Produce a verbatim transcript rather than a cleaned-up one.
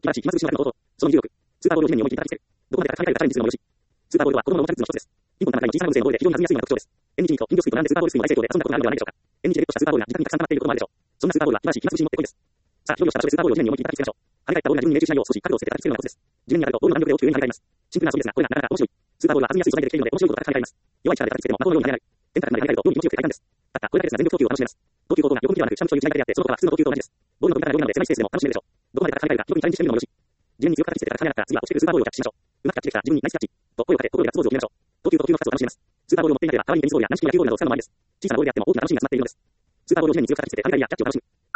素晴らしい、暇つぶしの中の方法。その技力。スーパーボールを地面に思いっきり叩きつける。どこまでか神回がさらに実数のもよし。スーパーボールは子供のおもちゃグッズの一つです。ピンポン玉大の小さな無性のボールで非常に弾みやすいのが特徴です。縁日にと金魚すくいと並んでスーパーボールスイングを大成功で遊んだことがあるのではないでしょうか。縁日でゲットしたスーパーボールが自宅にたくさん溜まっていることもあるでしょう。そんなスーパーボールは素晴らしい暇つぶしにもってこいです。さあ、広々した場所でスーパーボールを地面に思いっきり叩きつけましょう。跳ね返ったボールが自分に命中しないよう少し角度をつけて叩きつけるのがコツです。地面に当たるとボールの弾力で大きく上に跳ね返ります。シンプルな遊びですが、これがなかなか面白い。スーパーボールは弾みやすい素材でできているので面白いことがたくさんあります。弱い力で叩きつけても的のように跳ね上がる。天高くまで跳ね返ると妙に気持ちよくて快感です。たったこれだけですが全力投球を楽しめます。投球方法が横向きではなく下向きという違いだけであって、その他は普通の投球と同じです。ボールの飛び方が容易なので狭いスペースでも楽しめるでしょう。どこまでか跳ね返るか記録にチャレンジしてみるのもよし。地面に強く叩きつけてから跳ね上がったら次は落ちてくるスーパーボールをキャッチしましょう。うまくキャッチできたら自分にナイスキャッチと声をかけ心でガッツポーズを決めましょう。投球と呼吸の数を楽しめます。スーパーボールを持っていなければ可愛いテニスボールや軟式野球ボールなどを使うのもありです。小さなボールであっても大きな楽しみが詰まっているのです。スーパーボールを地面に強く叩きつけて雷やキャッチを楽しむ。